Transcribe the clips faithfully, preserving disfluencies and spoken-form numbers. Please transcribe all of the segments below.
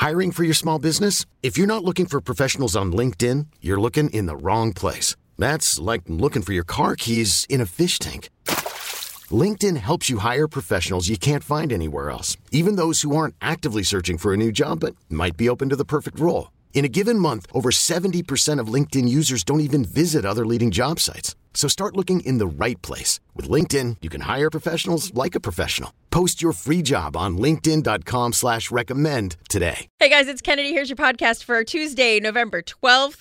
Hiring for your small business? If you're not looking for professionals on LinkedIn, you're looking in the wrong place. That's like looking for your car keys in a fish tank. LinkedIn helps you hire professionals you can't find anywhere else, even those who aren't actively searching for a new job but might be open to the perfect role. In a given month, over seventy percent of LinkedIn users don't even visit other leading job sites. So start looking in the right place. With LinkedIn, you can hire professionals like a professional. Post your free job on linkedin.com slash recommend today. Hey guys, it's Kennedy. Here's your podcast for Tuesday, November twelfth.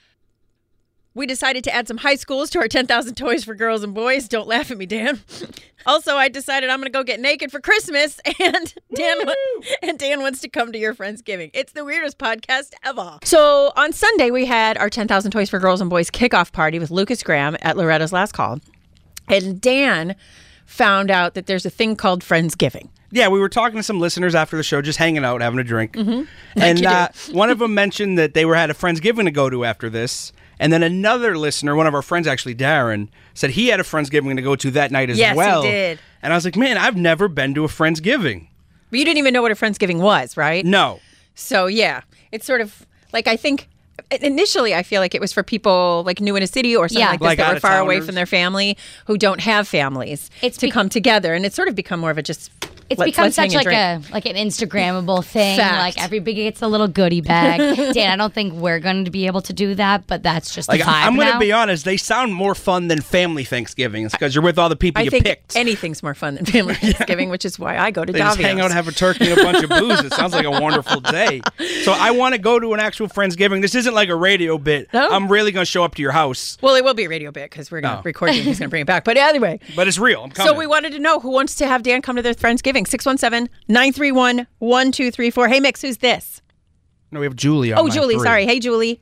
We decided to add some high schools to our ten thousand Toys for Girls and Boys. Don't laugh at me, Dan. Also, I decided I'm going to go get naked for Christmas, and Dan and Dan wants to come to your Friendsgiving. It's the weirdest podcast ever. So on Sunday, we had our ten thousand Toys for Girls and Boys kickoff party with Lucas Graham at Loretta's Last Call. And Dan found out that there's a thing called Friendsgiving. Yeah, we were talking to some listeners after the show, just hanging out, having a drink. Mm-hmm. And uh, one of them mentioned that they were had a Friendsgiving to go to after this. And then another listener, one of our friends actually, Darren, said he had a Friendsgiving to go to that night as yes, well. Yes, he did. And I was like, man, I've never been to a Friendsgiving. But you didn't even know what a Friendsgiving was, right? No. So, yeah, it's sort of like, I think initially I feel like it was for people like new in a city or something yeah. like this like that were far away out-of-towners. from their family who don't have families It's to be- come together. And it's sort of become more of a just... It's let's, become let's such hang like and a like an Instagrammable thing. Fact. Like everybody gets a little goodie bag. Dan, I don't think we're going to be able to do that, but that's just Like, the vibe I'm going now. to be honest, they sound more fun than family Thanksgiving. It's because you're with all the people I you think picked. anything's more fun than family Thanksgiving, which is why I go to They just Davio's. hang out, have a turkey and a bunch of booze. It sounds like a wonderful day. So I want to go to an actual Friendsgiving. This isn't like a radio bit. No? I'm really going to show up to your house. Well, it will be a radio bit because we're going to Oh. record it and he's going to bring it back. But anyway. But it's real. I'm coming. So we wanted to know who wants to have Dan come to their Friendsgiving. six one seven, nine three one, one two three four. Hey, Mix, who's this? No, we have Julie on Oh, line Julie. three. Sorry. Hey, Julie.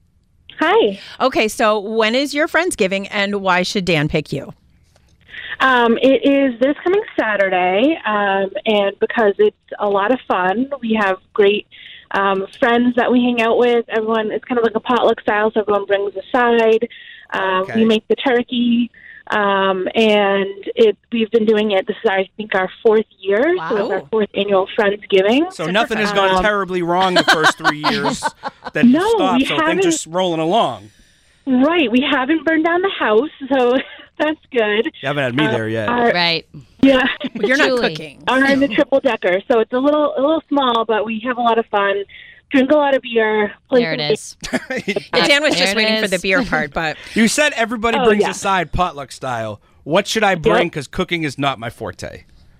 Hi. Okay, so when is your Friendsgiving and why should Dan pick you? Um, it is this coming Saturday, um, and because it's a lot of fun, we have great um, friends that we hang out with. Everyone, it's kind of like a potluck style, so everyone brings a side. Um, Okay. We make the turkey, um, and it. We've been doing it. This is, I think, our fourth year, so Wow. it's our fourth annual Friendsgiving. So nothing has gone Um, terribly wrong the first three years that No, stopped, we so things haven't- just rolling along. Right. We haven't burned down the house, so that's good. You haven't had me Uh, there yet. Our, Right. yeah. Well, you're not Julie. cooking. are in the triple decker, so it's a little a little small, but we have a lot of fun. Drink a lot of beer. Play There it some is. Yeah, Dan was There just it waiting for is. the beer part, but You said everybody Oh, brings yeah. a side potluck style. What should I bring? Because cooking is not my forte.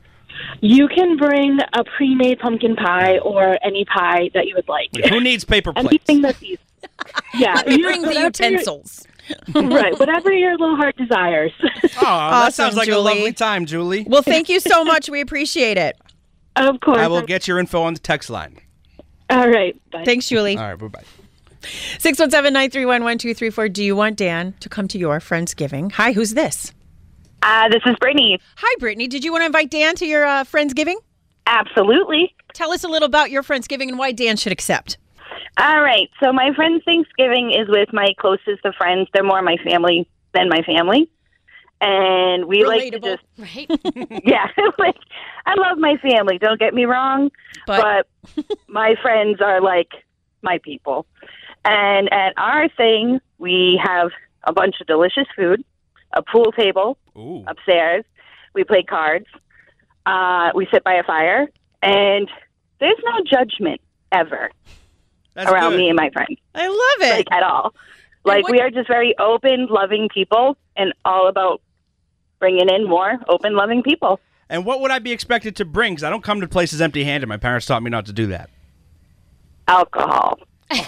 You can bring a pre-made pumpkin pie or any pie that you would like. Like, who needs paper plates? Anything that's easy. Yeah, we you- bring the whatever your- utensils. Right, whatever your little heart desires. Oh, that Awesome, sounds like Julie. a lovely time, Julie. Well, thank you so much. We appreciate it. Of course. I will get your info on the text line. All right. Bye. Thanks, Julie. All right, bye-bye. six one seven, nine three one, one two three four. Do you want Dan to come to your Friendsgiving? Hi, who's this? Uh, this is Brittany. Hi, Brittany. Did you want to invite Dan to your uh, Friendsgiving? Absolutely. Tell us a little about your Friendsgiving and why Dan should accept. All right. So my friend's Thanksgiving is with my closest of friends. They're more my family than my family. And we like to Relatable. just, Right. yeah, like, I love my family. Don't get me wrong. But- But, my friends are like my people. And at our thing, we have a bunch of delicious food, a pool table Ooh. upstairs. We play cards. Uh, we sit by a fire. And there's no judgment ever That's around good. me and my friends, I love it. like at all. Like what- we are just very open, loving people, and all about bringing in more open, loving people. And what would I be expected to bring? Because I don't come to places empty-handed. My parents taught me not to do that. Alcohol.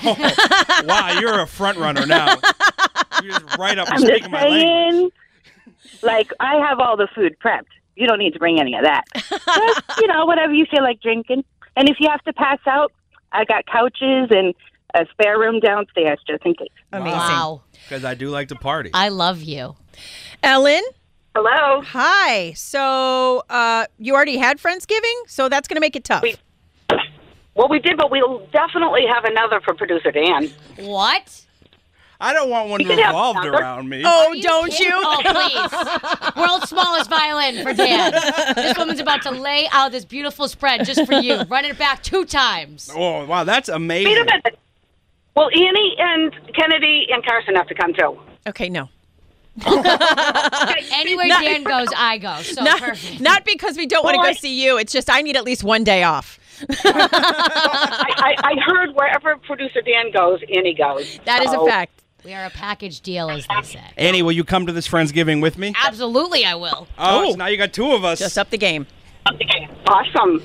Wow, you're a front runner now. You're just right up and I'm just speaking my language. saying, like I have all the food prepped. You don't need to bring any of that. Just, you know, whatever you feel like drinking. And if you have to pass out, I got couches and a spare room downstairs just in case. Amazing. Wow. Because I do like to party. I love you. Ellen, Hello. hi. So uh, you already had Friendsgiving, so that's going to make it tough. We- Well, we did, but we'll definitely have another for producer Dan. What? I don't want one You can have revolved number. around me. Oh, You don't kidding? you? Oh, please. World's smallest violin for Dan. This woman's about to lay out this beautiful spread just for you. Run it back two times. Oh, wow, that's amazing. Wait a minute. Well, Annie and Kennedy and Carson have to come too. Okay, no. Anywhere Not- Dan goes, I go. So Not, perfect. not because we don't want to Well, go I- see you. It's just I need at least one day off. I, I, I heard wherever producer Dan goes, Annie goes. That is a So- fact. We are a package deal, as they say. Annie, will you come to this Friendsgiving with me? Absolutely, I will. Oh, so now you got two of us. Just up the game. Awesome.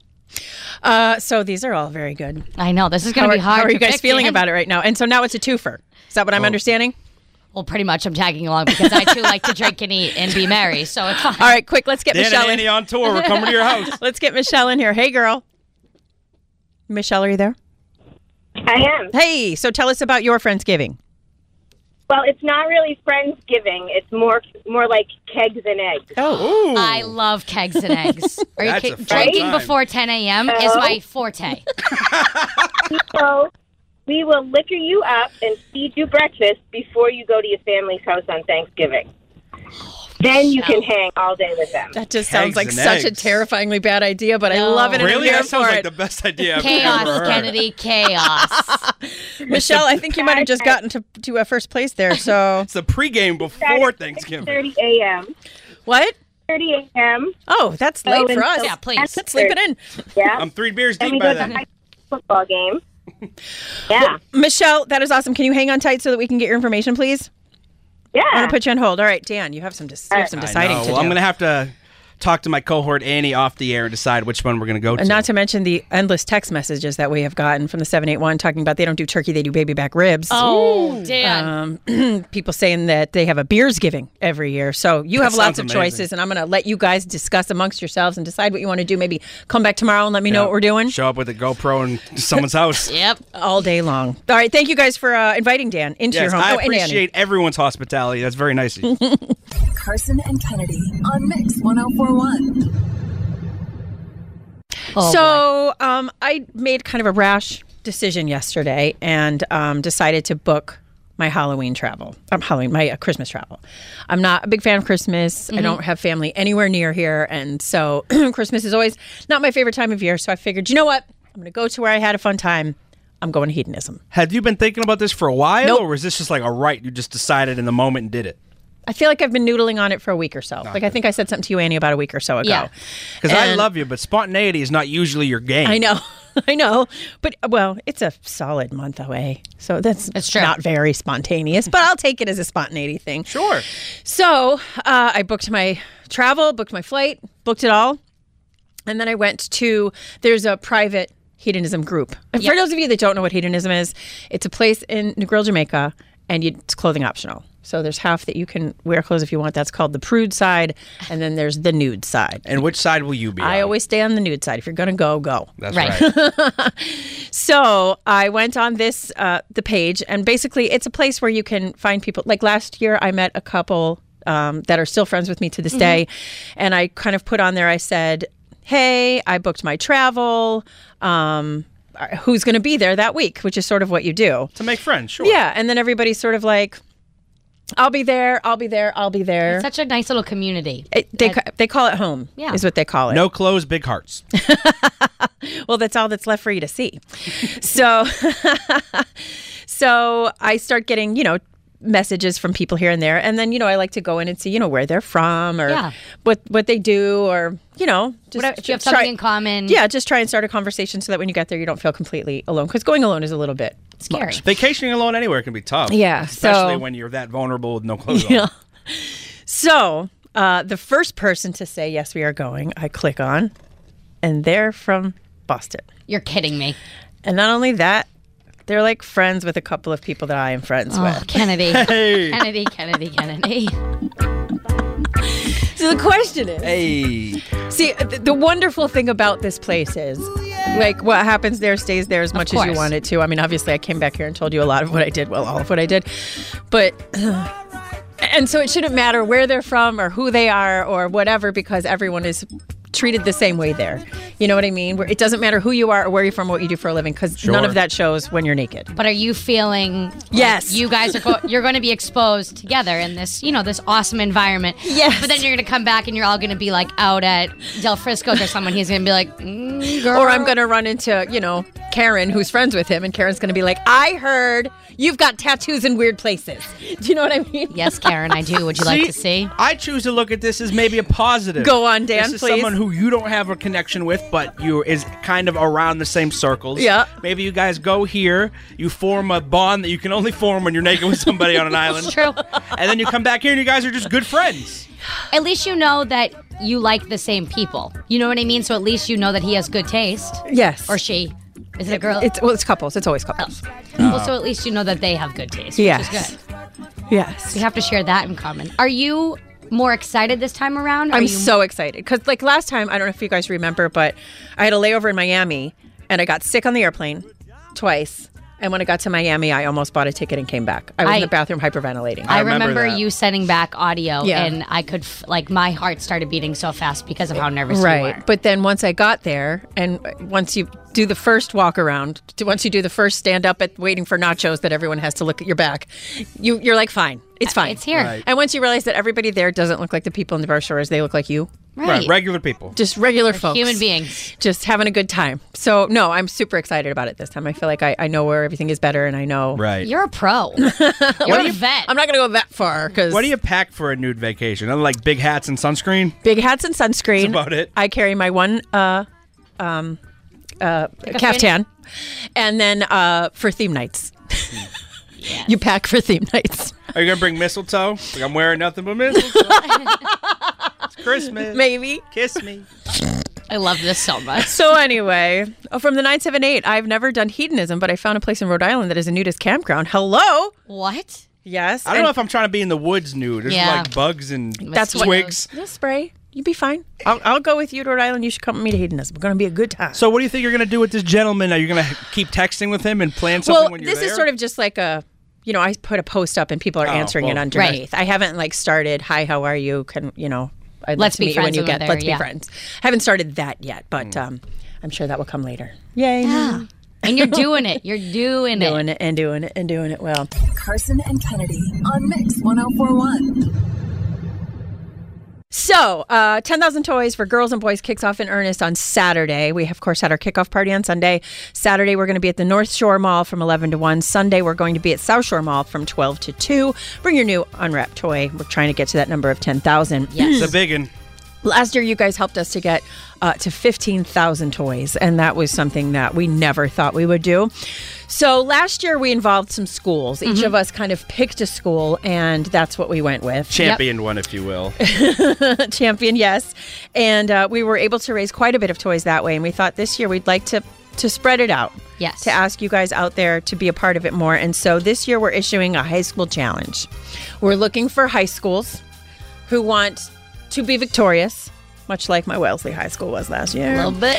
Uh, so these are all very good. I know. This is How going to are, be hard how are to you guys pick, feeling Dan. about it right now? And so now it's a twofer. Is that what I'm Oh. understanding? Well, pretty much I'm tagging along because I, too, like to drink and eat and be merry. So it's fine. All right, quick. Let's get Dan Michelle and in. Annie on tour. We're coming to your house. Let's get Michelle in here. Hey, girl. Michelle, are you there? I am. Hey, so tell us about your Friendsgiving. Well, it's not really Friendsgiving. It's more more like kegs and eggs. Oh. Ooh. I love kegs and eggs. Are you That's kidding? a fun Drinking time. before ten a.m. is Oh. my forte. So we will liquor you up and feed you breakfast before you go to your family's house on Thanksgiving. Then you can hang all day with them. That just sounds Kegs like and such a eggs. terrifigly bad idea, but I No. love it and Really? I'm here That sounds for like it. the best idea I've Chaos, ever heard. Kennedy, chaos. Michelle, I think you might have just gotten to, to uh, first place there. So, It's the pregame before Thanksgiving. thirty a.m. what? thirty a.m. Oh, that's Oh, late for and us. so- Yeah, please. Let's sleep it in. Yeah. I'm three beers Then deep we by go to then. the high school football game. Yeah. Michelle, that is awesome. Can you hang on tight so that we can get your information, please? I'm Yeah. going to put you on hold. All right, Dan, you have some, dis- you have some I deciding know. to Well, I'm do. going to have to talk to my cohort Annie off the air and decide which one we're going to go to. And not to mention the endless text messages that we have gotten from the seven eight one talking about they don't do turkey, they do baby back ribs. Oh, Dan. Um, people saying that they have a beers giving every year. So you have That lots sounds of amazing. choices, and I'm going to let you guys discuss amongst yourselves and decide what you want to do. Maybe come back tomorrow and let me know Yeah. what we're doing Show up with a GoPro in someone's house. Yep. all day long. All right, thank you guys for uh, inviting Dan into Yes, your home. I Oh, and Annie. appreciate everyone's hospitality. That's very nice of you. Carson and Kennedy on Mix ten forty-one. Oh, boy. So um, I made kind of a rash decision yesterday and um, decided to book my Halloween travel. Um, Halloween, my uh, Christmas travel. I'm not a big fan of Christmas. I don't have family anywhere near here, and so Christmas is always not my favorite time of year. So I figured, you know what? I'm going to go to where I had a fun time. I'm going to hedonism. Have you been thinking about this for a while, Nope. or was this just like a right? You just decided in the moment and did it? I feel like I've been noodling on it for a week or so. Like I think I said something to you, Annie, about a week or so ago. Yeah. Because I And- love you, but spontaneity is not usually your game. I know. I know. But, well, it's a solid month away. So that's It's true. not very spontaneous, but I'll take it as a spontaneity thing. Sure. So uh, I booked my travel, booked my flight, booked it all. And then I went to, there's a private hedonism group. And For those of you that don't know what hedonism is, it's a place in Negril, Jamaica, and you, it's clothing optional. So there's half that you can wear clothes if you want. That's called the prude side. And then there's the nude side. And which side will you be I on? always stay on the nude side. If you're going to go, go. That's Right. right. So I went on this uh, the page, and basically it's a place where you can find people. Like last year, I met a couple um, that are still friends with me to this day, and I kind of put on there. I said, "Hey, I booked my travel. Um, who's going to be there that week?" Which is sort of what you do. To make friends, sure. Yeah, and then everybody's sort of like, "I'll be there. I'll be there. I'll be there." Such a nice little community. It- they ca- they call it home. Yeah. Is what they call it. No clothes, big hearts. Well, that's all that's left for you to see. so, so I start getting, you know, messages from people here and there, and then you know I like to go in and see, you know, where they're from or Yeah. what what they do, or you know, just Whatever, if you have try- something in common. Yeah, just try and start a conversation so that when you get there, you don't feel completely alone. Because going alone is a little bit Scary. much. Vacationing alone anywhere can be tough. Yeah, Especially so- when you're that vulnerable with no clothes Yeah. on. So uh, the first person to say yes, we are going, I click on, and they're from Boston. You're kidding me. And not only that, they're like friends with a couple of people that I am friends Oh, with. Kennedy. Hey. Kennedy, Kennedy, Kennedy. So the question is, Hey. see, th- the wonderful thing about this place is, like, what happens there stays there as much as you course. want it to. I mean, obviously, I came back here and told you a lot of what I did, well, all of what I did, but. And so it shouldn't matter where they're from or who they are or whatever, because everyone is treated the same way there. You know what I mean? Where it doesn't matter who you are or where you're from, what you do for a living, because Sure. none of that shows when you're naked. But are you feeling like Yes. you guys are go- you're going to be exposed together in this, you know, this awesome environment. Yes. But then you're going to come back and you're all going to be like out at Del Frisco's or someone. He's going to be like, mm, girl. Or I'm going to run into, you know, Karen, who's friends with him, and Karen's going to be like, I heard you've got tattoos in weird places. Do you know what I mean? Yes, Karen, I do. Would you like to see? I choose to look at this as maybe a positive. Go on, Dan, This is please. someone who you don't have a connection with, but you is kind of around the same circles. Yeah. Maybe you guys go here, you form a bond that you can only form when you're naked with somebody on an island. It's true. And then you come back here and you guys are just good friends. At least you know that you like the same people. You know what I mean? So at least you know that he has good taste. Yes. Or she. Is it a girl? It's, well, it's couples. It's always couples. Well, so at least you know that they have good taste, Yes. which is good. Yes. We have to share that in common. Are you more excited this time around? Are I'm you... so excited because, like last time, I don't know if you guys remember, but I had a layover in Miami and I got sick on the airplane twice. And when I got to Miami, I almost bought a ticket and came back. I was I- in the bathroom hyperventilating. I, I remember remember, that. you sending back audio, Yeah. and I could, f- like, my heart started beating so fast because of how nervous you Right. were. But then once I got there, and once you do the first walk around, to- once you do the first stand up at waiting for nachos that everyone has to look at your back, you, you're like, fine. It's fine. It's here. Right. And once you realize that everybody there doesn't look like the people in the brochures, they look like you. Right. Regular people. Just regular folks. Human beings. Just having a good time. So, no, I'm super excited about it this time. I feel like I, I know where everything is better and I know. Right. You're a pro. You're a vet. I'm not going to go that far because What do you pack for a nude vacation? Other like big hats and sunscreen? big hats and sunscreen. That's about it. I carry my one uh, um, uh, caftan. And then uh, for theme nights. You pack for theme nights. Are you going to bring mistletoe? Like, I'm wearing nothing but mistletoe. It's Christmas. Maybe. Kiss me. I love this so much. So anyway, oh, from the nine seven eight, I've never done hedonism, but I found a place in Rhode Island that is a nudist campground. Hello? What? Yes. I don't know if I'm trying to be in the woods nude. There's Yeah. like bugs and That's what- twigs. You'll spray. You'll be fine. I'll, I'll go with you to Rhode Island. You should come with me to hedonism. It's going to be a good time. So what do you think you're going to do with this gentleman? Are you going to keep texting with him and plan something well, when you're this there? is sort of just like a, you know, I put a post up and people are Oh, answering well, it underneath. I haven't like started, hi, how are you? Can, you know, I'd Let's like to be meet you when friends you when get, we're there, let's yeah. be friends. I haven't started that yet, but um, I'm sure that will come later. Yay. Yeah. And you're doing it. You're doing, Doing it. it and doing it and doing it well. Carson and Kennedy on Mix one oh four one. So, uh, ten thousand Toys for Girls and Boys kicks off in earnest on Saturday. We, of course, had our kickoff party on Sunday. Saturday, we're going to be at the North Shore Mall from eleven to one. Sunday, we're going to be at South Shore Mall from twelve to two. Bring your new unwrapped toy. We're trying to get to that number of ten thousand. Yes. It's a big one. Last year, you guys helped us to get uh, to fifteen thousand toys, and that was something that we never thought we would do. So last year, we involved some schools. Each of us kind of picked a school, and that's what we went with. Championed one, if you will. Champion, yes. And uh, we were able to raise quite a bit of toys that way, and we thought this year we'd like to to spread it out. Yes. To ask you guys out there to be a part of it more. And so this year, we're issuing a high school challenge. We're looking for high schools who want to be victorious, much like my Wellesley High School was last year. A little bit.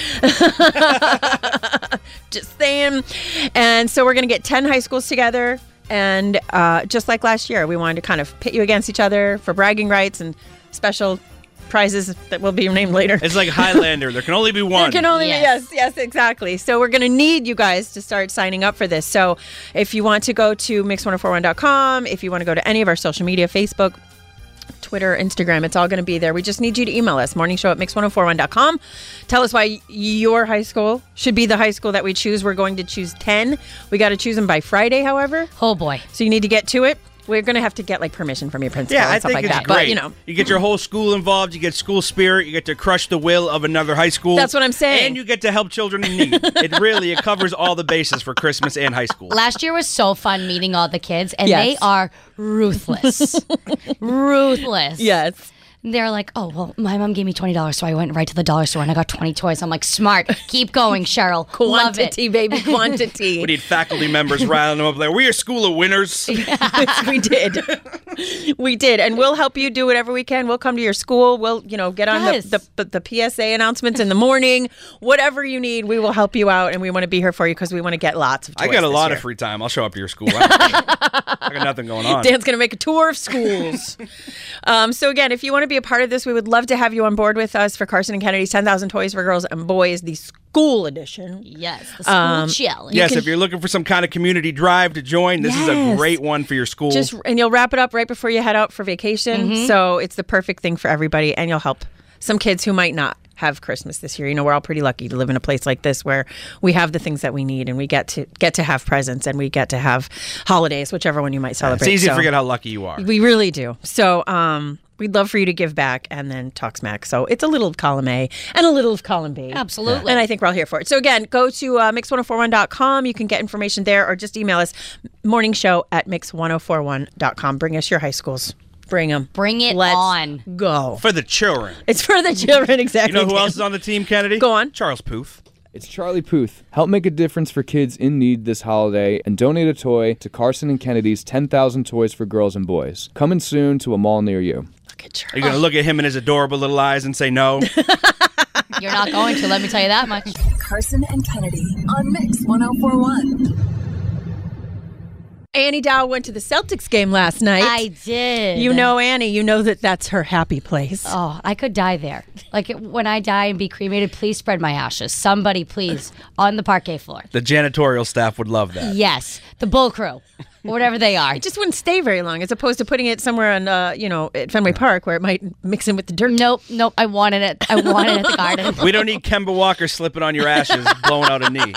Just saying. And so we're going to get ten high schools together. And uh, just like last year, we wanted to kind of pit you against each other for bragging rights and special prizes that will be named later. It's like Highlander. There can only be one. There can only Yes. yes. yes, exactly. So we're going to need you guys to start signing up for this. So if you want to go to mix one oh four one dot com, if you want to go to any of our social media, Facebook, Twitter, Instagram, it's all going to be there. We just need you to email us, morning show at mix one oh four one dot com. Tell us why your high school should be the high school that we choose. We're going to choose ten. We got to choose them by Friday, however. Oh, boy. So you need to get to it. We're going to have to get like permission from your principal Yeah, and I stuff think like it's that. great. But, you know, you get your whole school involved. You get school spirit. You get to crush the will of another high school. That's what I'm saying. And you get to help children in need. It really it covers all the bases for Christmas and high school. Last year was so fun meeting all the kids, and Yes. they are ruthless. Ruthless. yes. They're like, oh, well, my mom gave me twenty dollars, so I went right to the dollar store and I got twenty toys. I'm like, smart. Keep going, Cheryl. Love it. Quantity, baby, quantity. We need faculty members riling them up there. We're a school of winners. we did. we did. And we'll help you do whatever we can. We'll come to your school. We'll, you know, get on Yes. the, the, the, the P S A announcements in the morning. Whatever you need, we will help you out. And we want to be here for you because we want to get lots of toys I got a this lot year. of free time. I'll show up to your school. I, I got nothing going on. Dan's going to make a tour of schools. um, so again, if you want to be be a part of this, we would love to have you on board with us for Carson and Kennedy's ten thousand Toys for Girls and Boys, the school edition. Yes, the school Um, challenge. Yes, can- if you're looking for some kind of community drive to join, this is a Yes. great one for your school. Just and you'll wrap it up right before you head out for vacation. Mm-hmm. So it's the perfect thing for everybody, and you'll help some kids who might not have Christmas this year. You know, we're all pretty lucky to live in a place like this where we have the things that we need, and we get to get to have presents, and we get to have holidays, whichever one you might celebrate. it's easy So to forget how lucky you are. we really do. So um, we'd love for you to give back and then talk smack. So it's a little of column A and a little of column B. Absolutely. And I think we're all here for it. So again, go to uh, mix ten forty-one dot com. You can get information there, or just email us morningshow at mix ten forty-one dot com. Bring us your high schools. Bring them. Bring it Let's on. go. For the children. It's for the children, You exactly. know who Dan. else is on the team, Kennedy? Go on. Charles Puth. It's Charlie Puth. Help make a difference for kids in need this holiday and donate a toy to Carson and Kennedy's ten thousand Toys for Girls and Boys. Coming soon to a mall near you. Look at Are you going to look at him and his adorable little eyes and say no? You're not going to, let me tell you that much. Carson and Kennedy on Mix ten forty-one. Annie Dow went to the Celtics game last night. I did. You know Annie. You know that that's her happy place. Oh, I could die there. Like when I die and be cremated, please spread my ashes. Somebody, please, on the parquet floor. The janitorial staff would love that. Yes, the bull crew, whatever they are. It just wouldn't stay very long, as opposed to putting it somewhere on, uh, you know, at Fenway Park where it might mix in with the dirt. Nope, nope. I wanted it. I wanted it at the garden. We don't need Kemba Walker slipping on your ashes, blowing out a knee.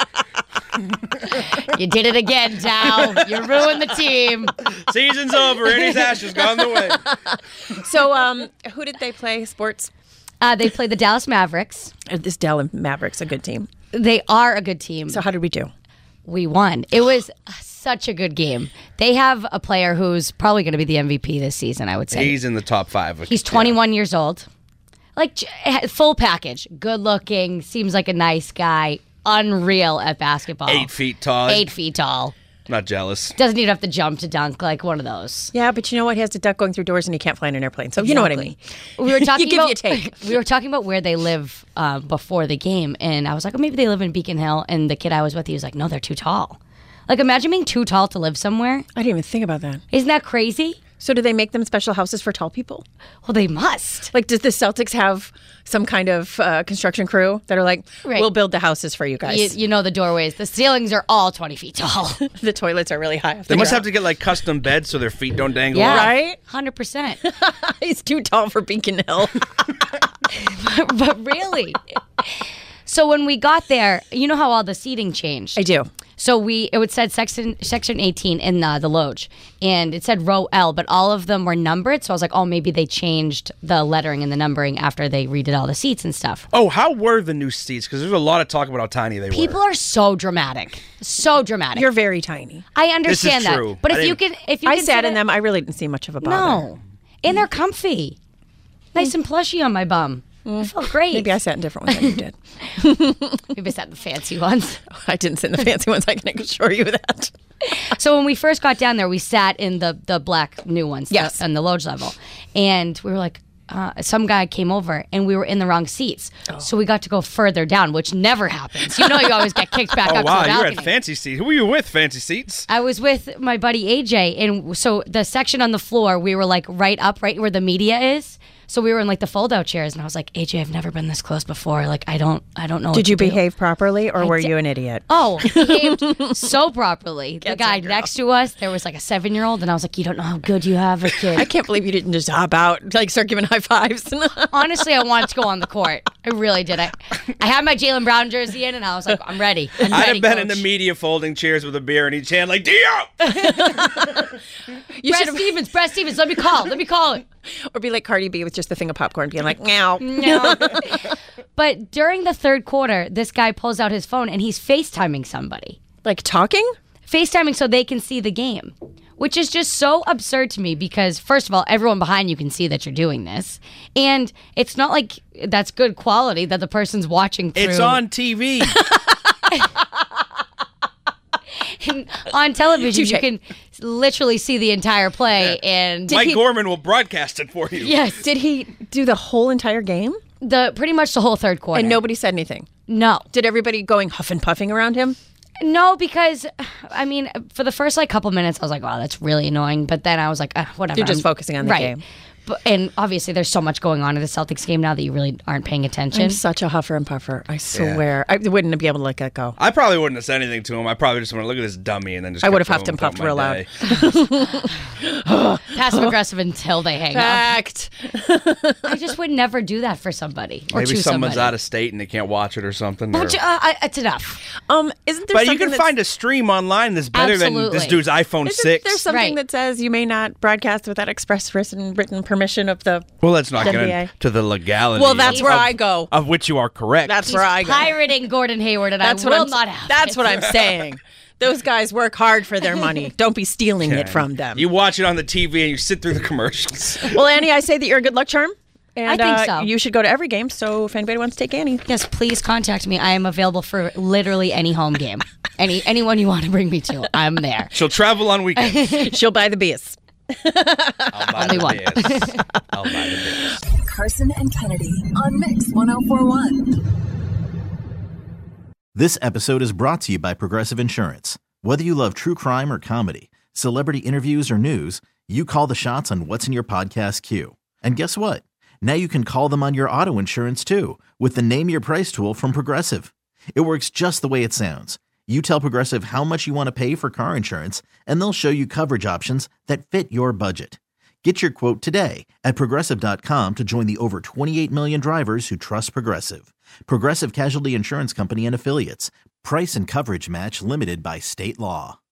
You did it again, Dow. You ruined the team. Season's over. Annie's ashes gone the way. So, um, who did they play? Sports? Uh, they played the Dallas Mavericks. Uh, This Dallas Mavericks, a good team. They are a good team. So, how did we do? We won. It was such a good game. They have a player who's probably going to be the M V P this season, I would say. He's in the top five. He's twenty-one years old. Like, j- full package. Good looking, seems like a nice guy. Unreal at basketball. Eight feet tall. Eight feet tall. Not jealous. Doesn't even have to jump to dunk, like one of those. Yeah, but you know what? He has to duck going through doors, and he can't fly in an airplane. So, you know what I mean. We were talking You give, about you take. we were talking about where they live uh, before the game, and I was like, oh, maybe they live in Beacon Hill. And the kid I was with, he was like, no, they're too tall. Like, imagine being too tall to live somewhere. I didn't even think about that. Isn't that crazy? So, do they make them special houses for tall people? Well, they must. Like, does the Celtics have some kind of uh, construction crew that are like, Right. we'll build the houses for you guys? You, you know the doorways. The ceilings are all twenty feet tall. The toilets are really high. Off They the must have ground. to get like custom beds so their feet don't dangle Yeah. off. Right? one hundred percent. He's too tall for Beacon Hill. But really. So when we got there, you know how all the seating changed? I do. So we, it would said section section eighteen in uh, the Loge, and it said row L, but all of them were numbered. So I was like, oh, maybe they changed the lettering and the numbering after they redid all the seats and stuff. Oh, how were the new seats? Because there's a lot of talk about how tiny they People were. are so dramatic, so dramatic. You're very tiny. I understand that, true. but I if you didn't- can, if you I can sat sit in it- them. I really didn't see much of a bother. no, and they're comfy, nice and plushy on my bum. I felt great. Maybe I sat in different ones than you did. Maybe I sat in the fancy ones. I didn't sit in the fancy ones. I can assure you that. So when we first got down there, we sat in the the black new ones, Yes. the, on the Loge level, and we were like, uh, some guy came over, and we were in the wrong seats, Oh. so we got to go further down, which never happens. You know, you always get kicked back Oh, up wow. to the You were balcony. at fancy seats. Who were you with, fancy seats? I was with my buddy A J, and so the section on the floor, we were like right up, right where the media is. So we were in like the fold-out chairs, and I was like, A J, I've never been this close before. Like, I don't, I don't know. what Did you to do." behave properly, or were did- you an idiot? Oh, he behaved so properly. The Gets guy it, girl. next to us, there was like a seven-year-old, and I was like, you don't know how good you have a kid. I can't believe you didn't just hop out, like start giving high fives. Honestly, I wanted to go on the court. I really did. I, I had my Jaylen Brown jersey in, and I was like, I'm ready. I'm I'd ready, have been in coach. the media folding chairs with a beer in each hand, like, Dio! You Brad should have, Stevens, Brad Stevens, let me call. Let me call it. or be like Cardi B with just the thing of popcorn, being like, meow. No. But during the third quarter, this guy pulls out his phone, and he's FaceTiming somebody. Like talking? FaceTiming so they can see the game, which is just so absurd to me because, first of all, everyone behind you can see that you're doing this. And it's not like that's good quality that the person's watching through. It's on T V. on television. Touche. You can literally see the entire play. And Mike he- Gorman will broadcast it for you. yes, Did he do the whole entire game? the pretty much the whole third quarter. And nobody said anything? no, Did everybody going huff and puffing around him? no, because I mean, for the first like couple minutes, I was like, wow, that's really annoying. But then I was like, uh, whatever. You're just I'm- focusing on the right. game. But, and obviously, there's so much going on in the Celtics game now that you really aren't paying attention. I'm such a huffer and puffer. I swear. I wouldn't be able to let that go. I probably wouldn't have said anything to him. I probably just want to look at this dummy and then just I would have kept huffed and going puffed about real my loud. day. Passive aggressive until they hang Fact. up. I just would never do that for somebody. Or Maybe to someone's somebody. out of state and they can't watch it or something. But, or- uh, I, it's enough. Um, isn't there But you something can that's- find a stream online that's better than this Absolutely. dude's iPhone Isn't six. there something Right. that says you may not broadcast without express written, written permission of the Well, let's not get N B A? into the legality. Well, that's of, where of- I go. Of which you are correct. That's He's where I go. pirating Gordon Hayward, and That's I what will I'm not have That's it. what I'm saying. Those guys work hard for their money. Don't be stealing it Okay. from them. You watch it on the T V and you sit through the commercials. Well, Annie, I say that you're a good luck charm. And, I think uh, so. You should go to every game. So if anybody wants to take Annie, Yes, please contact me. I am available for literally any home game. Any anyone you want to bring me to, I'm there. She'll travel on weekends. she'll buy the beers. I'll buy Only the one. beers. I'll buy the beers. Carson and Kennedy on Mix ten forty-one. This episode is brought to you by Progressive Insurance. Whether you love true crime or comedy, celebrity interviews or news, you call the shots on what's in your podcast queue. And guess what? Now you can call them on your auto insurance too with the Name Your Price tool from Progressive. It works just the way it sounds. You tell Progressive how much you want to pay for car insurance, and they'll show you coverage options that fit your budget. Get your quote today at Progressive dot com to join the over twenty-eight million drivers who trust Progressive. Progressive Casualty Insurance Company and Affiliates. Price and coverage match limited by state law.